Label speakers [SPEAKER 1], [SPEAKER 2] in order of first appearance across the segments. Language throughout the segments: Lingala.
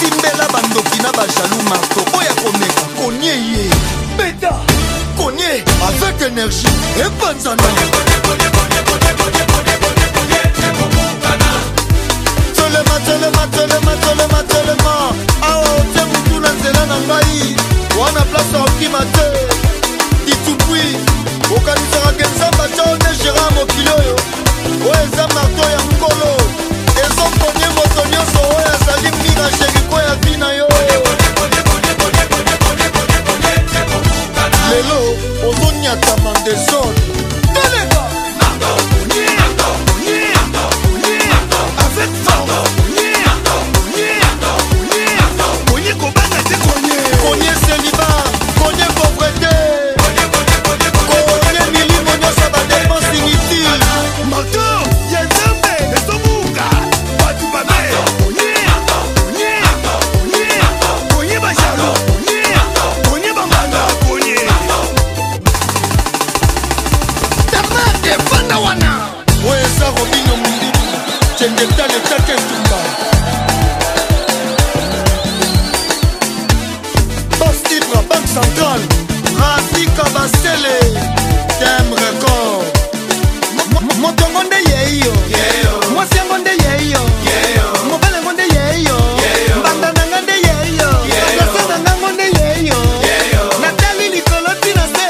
[SPEAKER 1] simbela bandoki na bajalou marto oya komeka konye ye beta konye avec énergie epanzana telema awa otie mutu na nzela na ngai wana place okima te ditupui okanisaka nzamba tao ne gera mokili oyo oyo eza marto ya nkolo ezoponye moto nyonso oyo azali mira sheriko ya vi na yo lelo ozonyatama desordre tolega avec force konye célibat, konye pauvreté, konye milimo nyonso badépense inutile.
[SPEAKER 2] Moto, yenzambe, ezobuka, batu babe. Konye bajalo, konye bambanga, konye. Tamate, fanda wana.
[SPEAKER 1] Oye sa Robino Mundimi, Tchendeta le tate tumba. Banque centrale, Rafika Basele, Tem Record. Motongonde yeyo, Mwasiangonde yeyo, Mobalangonde yeyo, Bandanangonde yeyo, Basanangonde yeyo, Nathalie Nicoloti na se,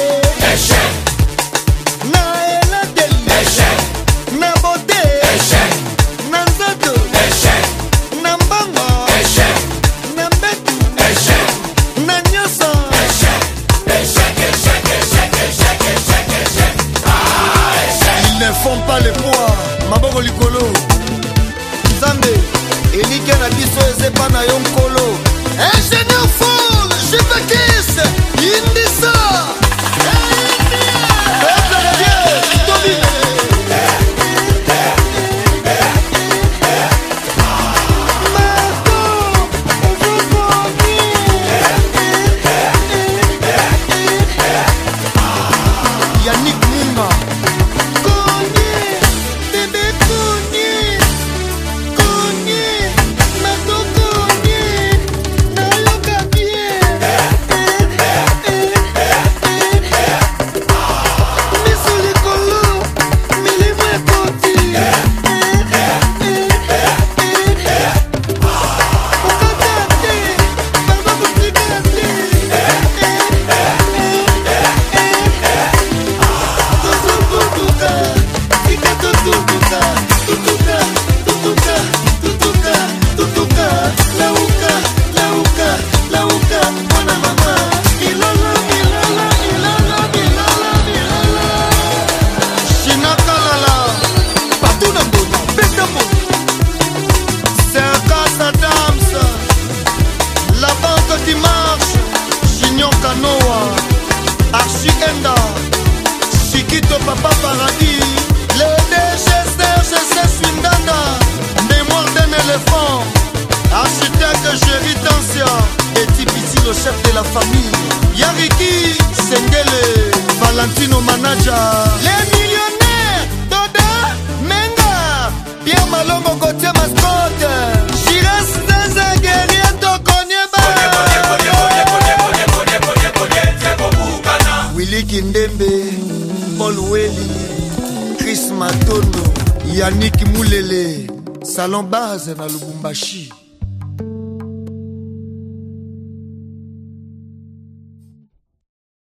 [SPEAKER 1] na Ela Deli, na Bote, na Nzoto, na Mbongo, na Mbetu, na Nyoso. Ils ne font pas le poids. Maboko likolo Nzambe elike na biso ezepa na yo nkolo. Ingénieur Fall, je veux kiss Indisa Yannick Mouma Papa Paradis, le DGC Swindanda, mémoire d'un éléphant, architecte Géry Tancia, et Tipiti le chef de la famille, Yariki Sengele, Valentino Manager, les millionnaires, Doda, Menga, Pierre Malongo Gauthier Mascotte, Giras Zaza Guerrier Tokonyeba, Willy Kindembe, Paul Welly, Chris Matondo, Yannick Moulele, Salon Base na Lubumbashi.